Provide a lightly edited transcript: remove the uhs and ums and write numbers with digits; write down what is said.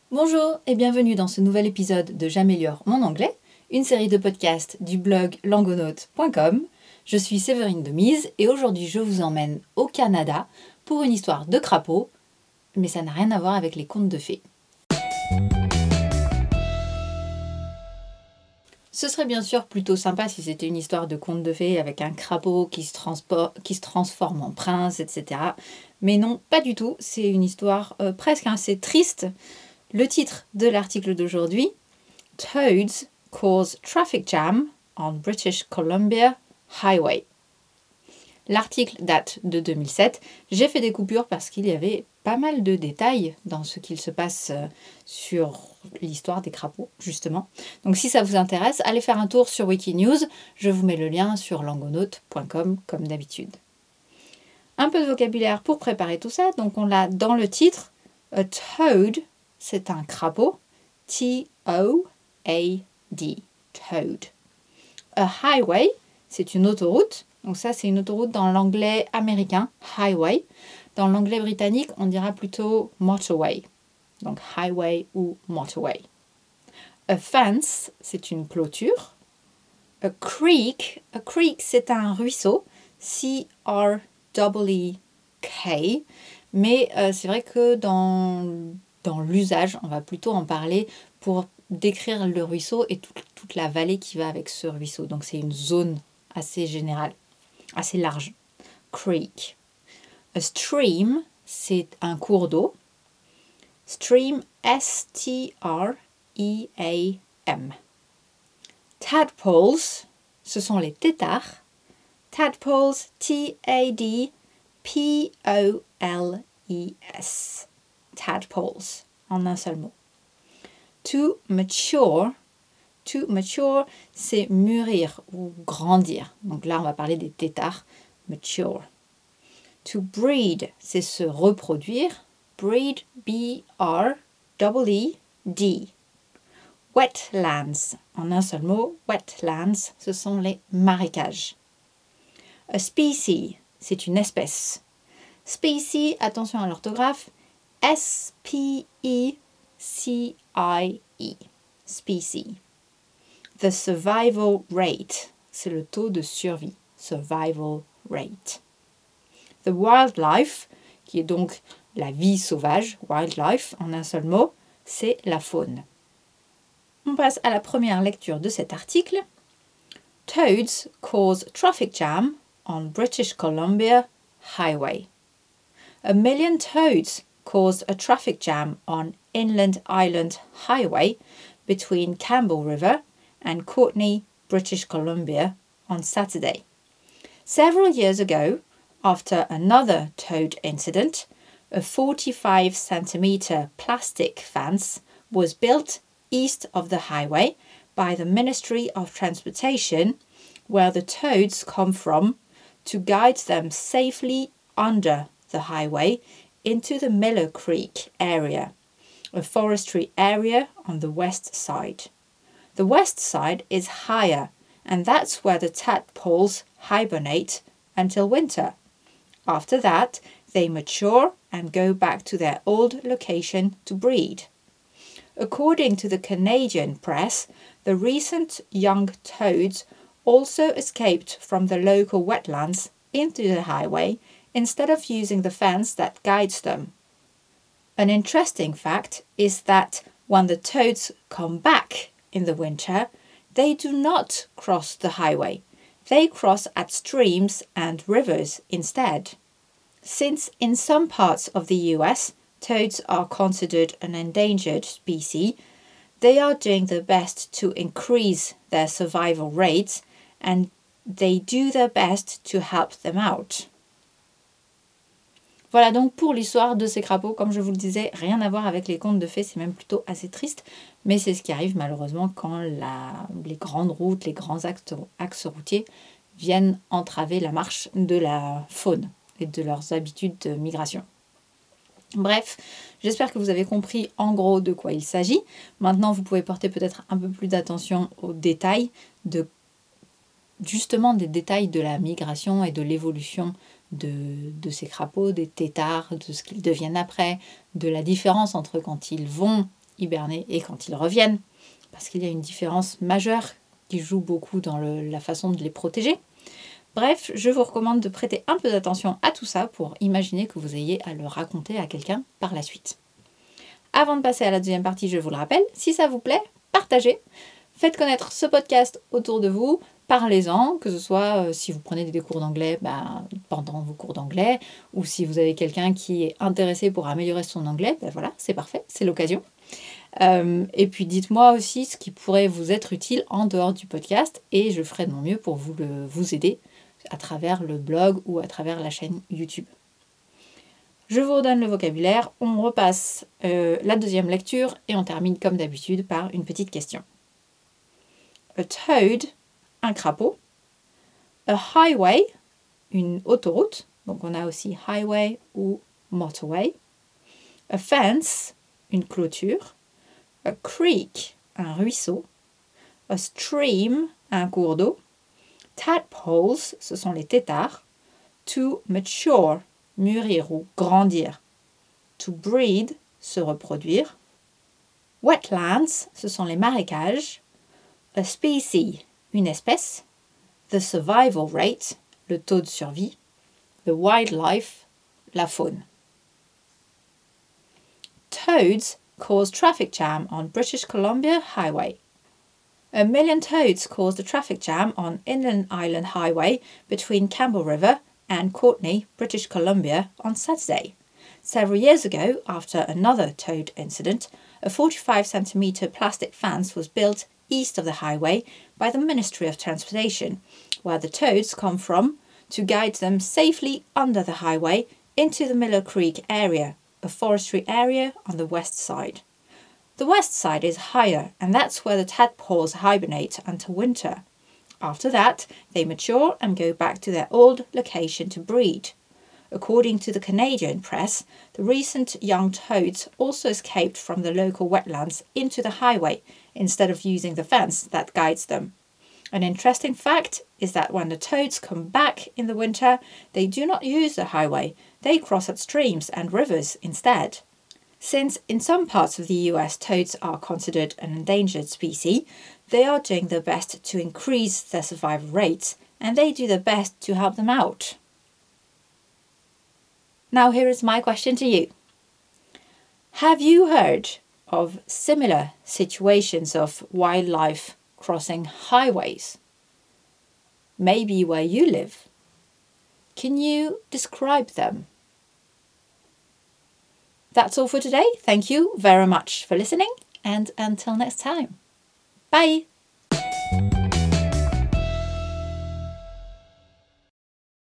Bonjour et bienvenue dans ce nouvel épisode de J'améliore mon anglais, une série de podcasts du blog langonaute.com. Je suis Séverine Demise et aujourd'hui je vous emmène au Canada pour une histoire de crapaud, mais ça n'a rien à voir avec les contes de fées. Ce serait bien sûr plutôt sympa si c'était une histoire de conte de fées avec un crapaud qui se transforme en prince, etc. Mais non, pas du tout, c'est une histoire presque assez triste. Le titre de l'article d'aujourd'hui, Toads cause traffic jam on British Columbia Highway. L'article date de 2007. J'ai fait des coupures parce qu'il y avait pas mal de détails dans ce qu'il se passe sur l'histoire des crapauds, justement. Donc si ça vous intéresse, allez faire un tour sur Wikinews. Je vous mets le lien sur langonaute.com comme d'habitude. Un peu de vocabulaire pour préparer tout ça. Donc on l'a dans le titre. A toad, c'est un crapaud. T-O-A-D. Toad. A highway, c'est une autoroute. Donc ça, c'est une autoroute dans l'anglais américain, highway. Dans l'anglais britannique, on dira plutôt motorway. Donc highway ou motorway. A fence, c'est une clôture. A creek, c'est un ruisseau. C-R-E-E-K. Mais c'est vrai que dans l'usage, on va plutôt en parler pour décrire le ruisseau et toute la vallée qui va avec ce ruisseau. Donc c'est une zone assez générale, assez large. Creek. A stream, c'est un cours d'eau. Stream, S-T-R-E-A-M. Tadpoles, ce sont les têtards. Tadpoles, T-A-D-P-O-L-E-S. Tadpoles, en un seul mot. To mature, c'est mûrir ou grandir. Donc là, on va parler des têtards, mature. To breed, c'est se reproduire. Breed, B-R-E-E-D. Wetlands, en un seul mot, wetlands, ce sont les marécages. A species, c'est une espèce. Species, attention à l'orthographe, S-P-E-C-I-E. Species. The survival rate, c'est le taux de survie. Survival rate. The wildlife, qui est donc la vie sauvage, wildlife en un seul mot, c'est la faune. On passe à la première lecture de cet article. Toads cause traffic jam on British Columbia Highway. A million toads caused a traffic jam on Inland Island Highway between Campbell River and Courtenay, British Columbia, on Saturday. Several years ago, after another toad incident, a 45-centimeter plastic fence was built east of the highway by the Ministry of Transportation, where the toads come from, to guide them safely under the highway into the Miller Creek area, a forestry area on the west side. The west side is higher, and that's where the tadpoles hibernate until winter. After that, they mature and go back to their old location to breed. According to the Canadian press, the recent young toads also escaped from the local wetlands into the highway instead of using the fence that guides them. An interesting fact is that when the toads come back in the winter, they do not cross the highway. They cross at streams and rivers instead. Since in some parts of the US, toads are considered an endangered species, they are doing their best to increase their survival rates and they do their best to help them out. Voilà donc pour l'histoire de ces crapauds. Comme je vous le disais, rien à voir avec les contes de fées, c'est même plutôt assez triste. Mais c'est ce qui arrive malheureusement quand les grandes routes, les grands axes routiers viennent entraver la marche de la faune et de leurs habitudes de migration. Bref, j'espère que vous avez compris en gros de quoi il s'agit. Maintenant, vous pouvez porter peut-être un peu plus d'attention aux détails, justement des détails de la migration et de l'évolution de ces crapauds, des têtards, de ce qu'ils deviennent après, de la différence entre quand ils vont hiberner et quand ils reviennent, parce qu'il y a une différence majeure qui joue beaucoup dans la façon de les protéger. Bref, je vous recommande de prêter un peu d'attention à tout ça pour imaginer que vous ayez à le raconter à quelqu'un par la suite. Avant de passer à la deuxième partie, je vous le rappelle, si ça vous plaît, partagez, faites connaître ce podcast autour de vous, parlez-en, que ce soit si vous prenez des cours d'anglais pendant vos cours d'anglais, ou si vous avez quelqu'un qui est intéressé pour améliorer son anglais, voilà, c'est parfait, c'est l'occasion. Et puis dites-moi aussi ce qui pourrait vous être utile en dehors du podcast et je ferai de mon mieux pour vous aider à travers le blog ou à travers la chaîne YouTube. Je vous redonne le vocabulaire, on repasse la deuxième lecture et on termine comme d'habitude par une petite question. A toad, un crapaud. A highway, une autoroute, donc on a aussi highway ou motorway. A fence, une clôture. A creek, un ruisseau. A stream, un cours d'eau. Tadpoles, ce sont les têtards. To mature, mûrir ou grandir. To breed, se reproduire. Wetlands, ce sont les marécages. A species, une espèce. The survival rate, le taux de survie. The wildlife, la faune. Toads cause traffic jam on British Columbia Highway. 1 million toads caused a traffic jam on Inland Island Highway between Campbell River and Courtenay, British Columbia, on Saturday. Several years ago, after another toad incident, a 45-centimetre plastic fence was built east of the highway by the Ministry of Transportation, where the toads come from, to guide them safely under the highway into the Miller Creek area, a forestry area on the west side. The west side is higher, and that's where the tadpoles hibernate until winter. After that, they mature and go back to their old location to breed. According to the Canadian press, the recent young toads also escaped from the local wetlands into the highway instead of using the fence that guides them. An interesting fact is that when the toads come back in the winter, they do not use the highway, they cross at streams and rivers instead. Since in some parts of the US toads are considered an endangered species, they are doing their best to increase their survival rates, and they do their best to help them out. Now here is my question to you. Have you heard of similar situations of wildlife crossing highways? Maybe where you live. Can you describe them? That's all for today. Thank you very much for listening, and until next time. Bye!